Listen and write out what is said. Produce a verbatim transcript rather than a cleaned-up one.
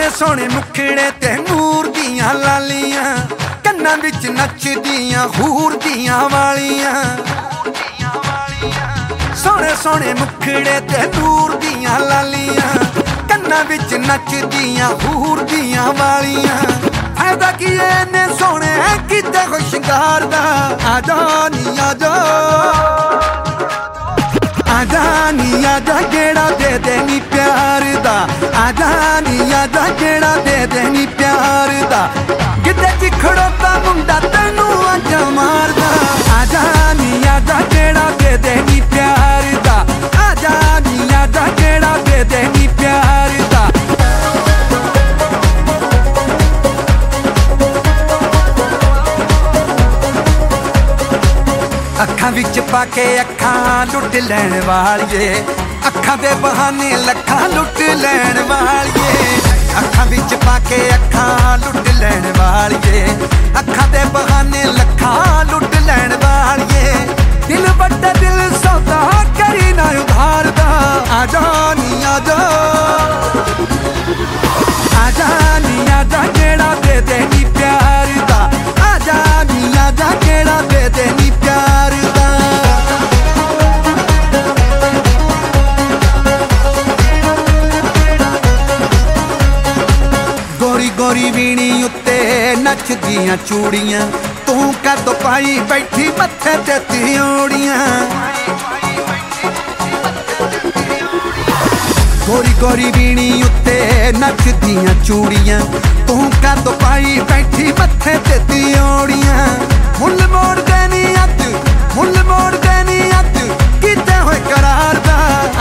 सोने सोने मुखड़े ते नूर दियां लालियां, कन्नां विच नचदियां हूर दियां वालियां। सोने सोने मुखड़े ते नूर दियां लालियां, कन्नां विच नचदियां हूर दियां वालियां। फायदा की इन्ने सोने कीते कोई शिंगार दा। आजा नी आजा आजा नी आजा गेड़ा दे दे नी प्यार दा। आजा नी आजा गेड़ा दे दे नी प्यार दा। किते च खड़ोता मुंडा तैनू आजा मारदा। आजा नी आजा गेड़ा दे दे नी प्यार दा। आजा नी आजा गेड़ा दे दे नी प्यार दा। अखां विच पाके अखां लुट लैण वालिए, अखां दे बहाने लखां लुट लैण वालिए। अखां विच पाके अखां लुट लैण वालिए, अखां दे बहाने लखां लुट लैण वालिए। दिल बड्डा दिल सौदा करी ना उधार दा। आजा नी आजा आजा नी आजा गेड़ा दे दे नी प्यार दा। आजा नी आजा गेड़ा दे दे नी प्यार दा। गोरी गोरी वीणी उत्ते नचदियां चूड़ियां, तू कद पाई बैठी मत्थे ते त्रियोड़ियां। गोरी गोरी वीणी उत्ते नचदियां चूड़ियां, तू कद पाई बैठी मत्थे ते त्रियोड़ियां। मुल मोड़ देनी अद मुल मोड़ देनी अद कीते होए करार दा।